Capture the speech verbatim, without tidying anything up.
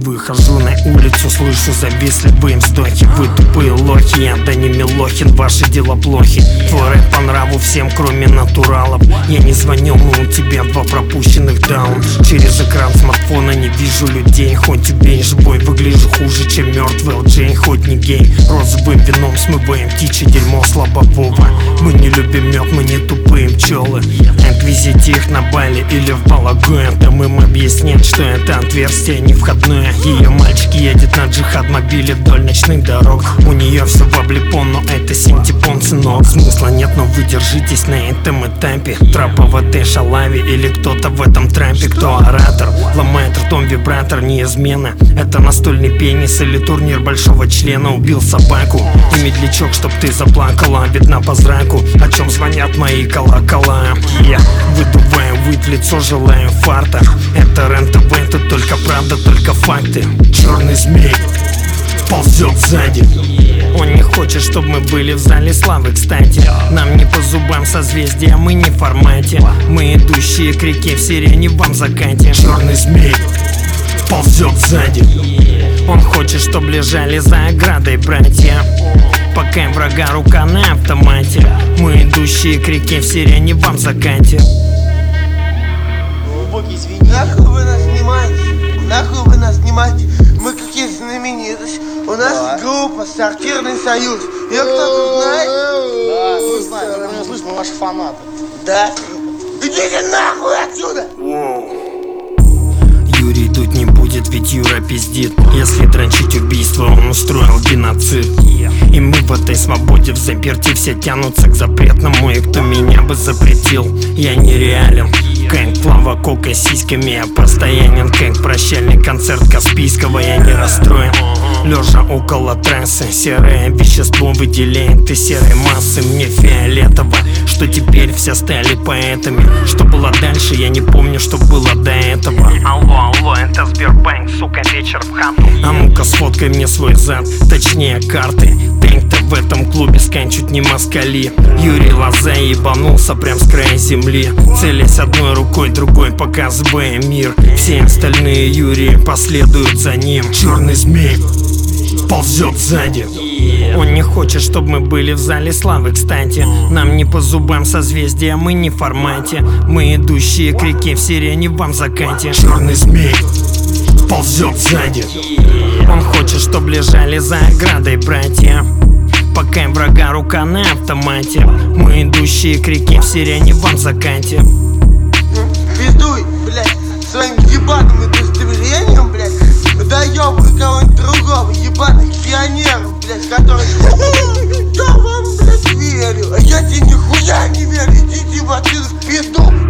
Выхожу на улицу, слышу завистливые вздохи. Вы тупые лохи, я Дани Милохин, ваши дела плохи. Твой рэп по нраву всем, кроме натуралов. Я не звонил, но у тебя два пропущенных даун. Через экран смартфона не вижу людей. Хоть убей, живой выгляжу хуже, чем мертвый эл джей. Хоть не гей, розовым вином смываем птичье дерьмо слабового. Мы не любим мед, мы не тупые пчелы. Отвезите их на Бали или в Балагое. Там им объяснят, что это отверстие не входное. Ее мальчик едет на джихад мобиле вдоль ночных дорог. У нее все в облепон, но это синтепон, сынок. Смысла нет, но вы держитесь на этом этапе. Трапа в этой шалаве или кто-то в этом трампе. Кто оратор? Ломает ртом вибратор, не измена. Это настольный пенис или турнир большого члена. Убил собаку и медлячок, чтоб ты заплакала. Видна по зраку, о чем звонят мои колокола. Я выдуваю выть в лицо, желаю фарта. Это РЕН-ТВ, тут только правда, только факты. Черный змей ползет сзади. Он не хочет, чтобы мы были в зале славы, кстати. Нам не по зубам созвездия, мы не в формате. Мы идущие к реке в сирене вам закате. Черный змей ползет сзади. Он хочет, чтобы лежали за оградой братья. Пока врага рука на автомате. Мы идущие к реке в сирене вам закате. Глубокий, извини. Нахуй вы нас снимаете? Нахуй вы нас снимаете? Мы какие знаменитости. У нас да. Группа «Сортирный союз». Ее кто-то знает? Да, мы знаем, мы про него слышим, мы ваши фанаты. Да? Идите нахуй отсюда! Юрий тут не будет, ведь Юра пиздит. Если дрочить убийство, он устроил геноцид. И мы в этой свободе в заперти все тянутся к запретному. И кто меня бы запретил, я нереален. Как Клава Кока с сиськами, я постоянен. Как прощальный концерт Каспийского, я не расстроен. Лежа около трассы, серое вещество выделяет из серой массы. Мне фиолетово, что теперь все стали поэтами. Что было дальше, я не помню, что было до этого. Алло, алло, это Сбербанк, сука, вечер в хату. А ну-ка сфоткай мне свой зад, точнее карты. Тэнк-то в этом клубе скань чуть не москали. Юрий Лоза ебанулся прям с края земли. Целясь одной рукой, другой показывая мир. Все остальные Юрии последуют за ним. Черный змей ползет сзади. Он не хочет, чтобы мы были в зале славы, кстати. Нам не по зубам созвездия, мы не в формате. Мы идущие к реке в сирене вам закате. Черный змей ползет сзади. Он хочет, чтобы лежали за оградой братья. Пока врага рука на автомате. Мы идущие к реке в сирене вам закате. Пиздуй, блядь, своим ебаным удостоверением, блядь. Доёбывай кого-нибудь другого, ебаных пионеров, блядь, которые... Да вам, блядь, верю, а я тебе нихуя не верю, идите в отсюда в пизду.